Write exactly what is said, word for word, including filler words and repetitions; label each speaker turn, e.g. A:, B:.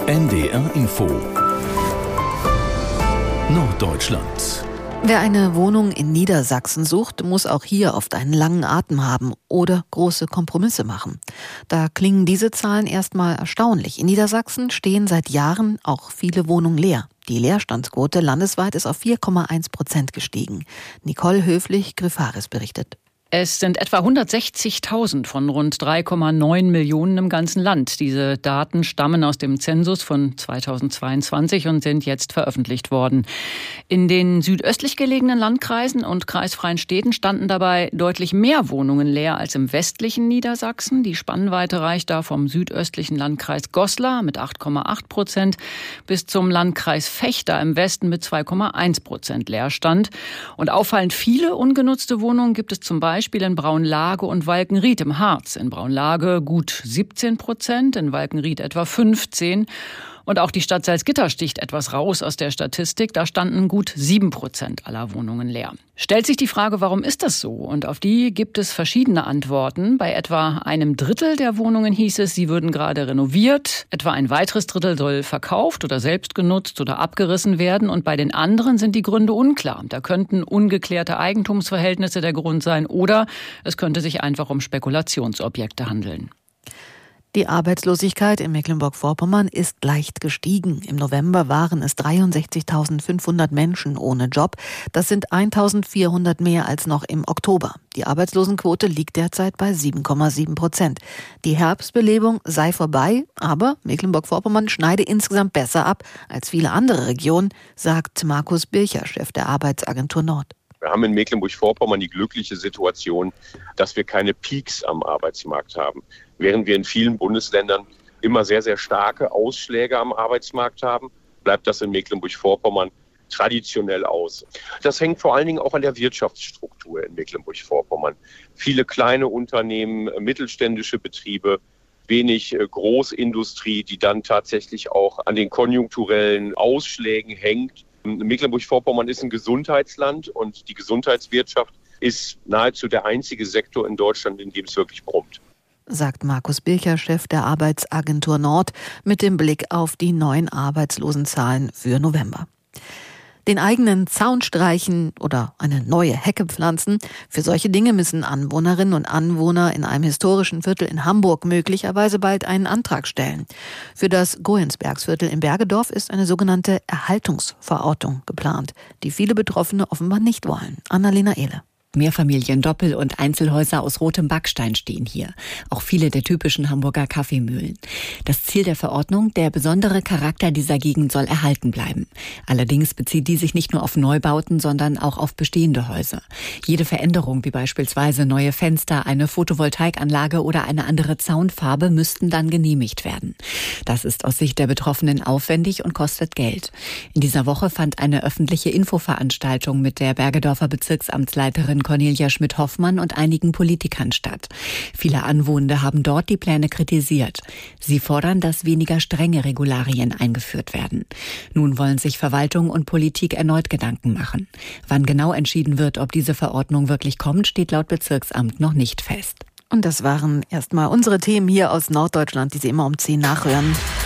A: N D R Info Norddeutschland.
B: Wer eine Wohnung in Niedersachsen sucht, muss auch hier oft einen langen Atem haben oder große Kompromisse machen. Da klingen diese Zahlen erstmal erstaunlich. In Niedersachsen stehen seit Jahren auch viele Wohnungen leer. Die Leerstandsquote landesweit ist auf vier Komma eins Prozent gestiegen. Nicole Höflich-Griffaris berichtet.
C: Es sind etwa hundertsechzigtausend von rund drei Komma neun Millionen im ganzen Land. Diese Daten stammen aus dem Zensus von zweitausendzweiundzwanzig und sind jetzt veröffentlicht worden. In den südöstlich gelegenen Landkreisen und kreisfreien Städten standen dabei deutlich mehr Wohnungen leer als im westlichen Niedersachsen. Die Spannweite reicht da vom südöstlichen Landkreis Goslar mit acht Komma acht Prozent bis zum Landkreis Vechta im Westen mit zwei Komma eins Prozent Leerstand. Und auffallend viele ungenutzte Wohnungen gibt es zum Beispiel Beispiel in Braunlage und Walkenried im Harz. In Braunlage gut siebzehn Prozent, in Walkenried etwa fünfzehn. Und auch die Stadt Salzgitter sticht etwas raus aus der Statistik. Da standen gut sieben Prozent aller Wohnungen leer. Stellt sich die Frage, warum ist das so? Und auf die gibt es verschiedene Antworten. Bei etwa einem Drittel der Wohnungen hieß es, sie würden gerade renoviert. Etwa ein weiteres Drittel soll verkauft oder selbst genutzt oder abgerissen werden. Und bei den anderen sind die Gründe unklar. Da könnten ungeklärte Eigentumsverhältnisse der Grund sein oder es könnte sich einfach um Spekulationsobjekte handeln.
B: Die Arbeitslosigkeit in Mecklenburg-Vorpommern ist leicht gestiegen. Im November waren es dreiundsechzigtausendfünfhundert Menschen ohne Job. Das sind eintausendvierhundert mehr als noch im Oktober. Die Arbeitslosenquote liegt derzeit bei sieben Komma sieben Prozent. Die Herbstbelebung sei vorbei, aber Mecklenburg-Vorpommern schneide insgesamt besser ab als viele andere Regionen, sagt Markus Bircher, Chef der Arbeitsagentur Nord.
D: Wir haben in Mecklenburg-Vorpommern die glückliche Situation, dass wir keine Peaks am Arbeitsmarkt haben. Während wir in vielen Bundesländern immer sehr, sehr starke Ausschläge am Arbeitsmarkt haben, bleibt das in Mecklenburg-Vorpommern traditionell aus. Das hängt vor allen Dingen auch an der Wirtschaftsstruktur in Mecklenburg-Vorpommern. Viele kleine Unternehmen, mittelständische Betriebe, wenig Großindustrie, die dann tatsächlich auch an den konjunkturellen Ausschlägen hängt. Mecklenburg-Vorpommern ist ein Gesundheitsland und die Gesundheitswirtschaft ist nahezu der einzige Sektor in Deutschland, in dem es wirklich brummt.
B: Sagt Markus Bircher, Chef der Arbeitsagentur Nord, mit dem Blick auf die neuen Arbeitslosenzahlen für November. Den eigenen Zaun streichen oder eine neue Hecke pflanzen. Für solche Dinge müssen Anwohnerinnen und Anwohner in einem historischen Viertel in Hamburg möglicherweise bald einen Antrag stellen. Für das Goensbergsviertel im Bergedorf ist eine sogenannte Erhaltungsverortung geplant, die viele Betroffene offenbar nicht wollen. Annalena Ehle.
E: Mehrfamilien, Doppel- und Einzelhäuser aus rotem Backstein stehen hier. Auch viele der typischen Hamburger Kaffeemühlen. Das Ziel der Verordnung, der besondere Charakter dieser Gegend soll erhalten bleiben. Allerdings bezieht die sich nicht nur auf Neubauten, sondern auch auf bestehende Häuser. Jede Veränderung, wie beispielsweise neue Fenster, eine Photovoltaikanlage oder eine andere Zaunfarbe, müssten dann genehmigt werden. Das ist aus Sicht der Betroffenen aufwendig und kostet Geld. In dieser Woche fand eine öffentliche Infoveranstaltung mit der Bergedorfer Bezirksamtsleiterin Cornelia Schmidt-Hoffmann und einigen Politikern statt. Viele Anwohner haben dort die Pläne kritisiert. Sie fordern, dass weniger strenge Regularien eingeführt werden. Nun wollen sich Verwaltung und Politik erneut Gedanken machen. Wann genau entschieden wird, ob diese Verordnung wirklich kommt, steht laut Bezirksamt noch nicht fest.
B: Und das waren erstmal unsere Themen hier aus Norddeutschland, die Sie immer um zehn nachhören.